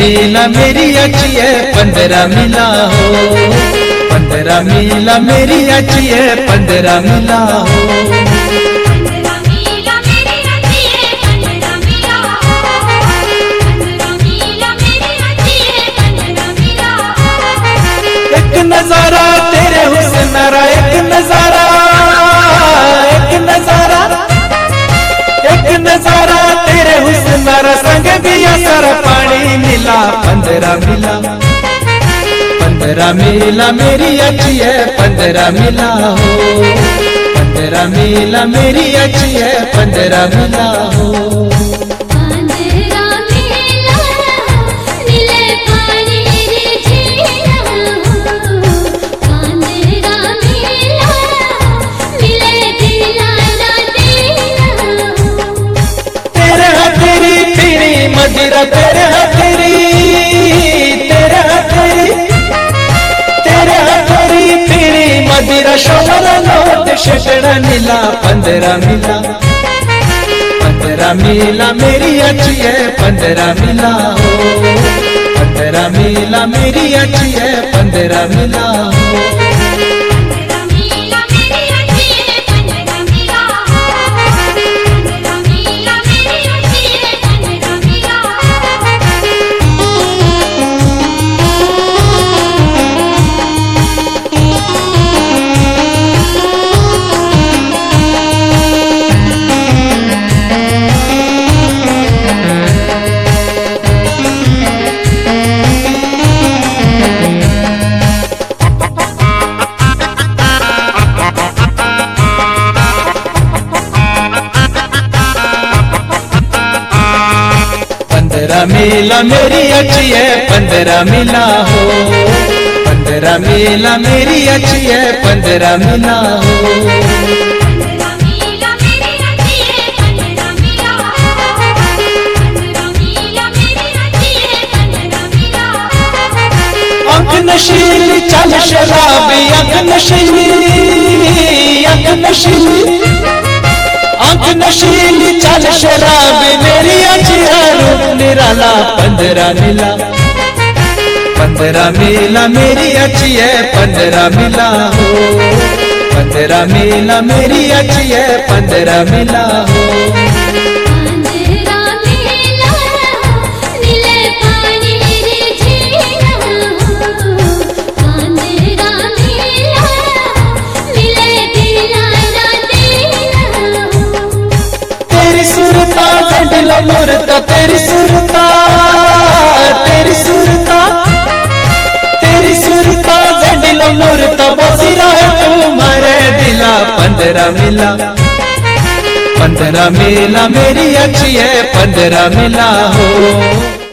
मीला मेरी अच्छी है 15 मिला हो। 15 मीला मेरी अच्छी है 15 मिला हो। एक नजारा तेरे हुस्न रा, एक नजारा, एक नजारा, एक नजारा तेरे हुस्न रा, संग भी असर पानी मिला 15 मिला। 15 मिला मेरी अच्छी है 15 मिला हो। 15 मिला मेरी अच्छी है 15 मिला हो। मदिरा तेरे हथेरी, तेरे हथेरी, तेरे हथेरी पीरी मदिरा शोर लोट शेषण नीला 15 मिला। 15 मिला मेरी अच्छी है 15 मिला हो। 15 मिला मेरी अच्छी है 15 मिला हो। मिला मेरी अच्छी है 15 मिला हो। 15 मिला मेरी अच्छी है 15 मिला हो। अंक नशीली चल शराबी, अंक नशीली, अंक नशीली, अंक नशीली चल शराबी मेरी अच्छी है रूप निराला 15 मिला। 15 मिला मेरी अच्छी है 15 मिला हो। 15 मिला मेरी अच्छी है 15 मिला हो। मुरता तेरी सुरता, तेरी सुरता, तेरी सुरता जंडिलो मुरता बसीरा है तुम्हारे दिला 15 मिला। 15 मिला मेरी अच्छी है 15 मिला हो।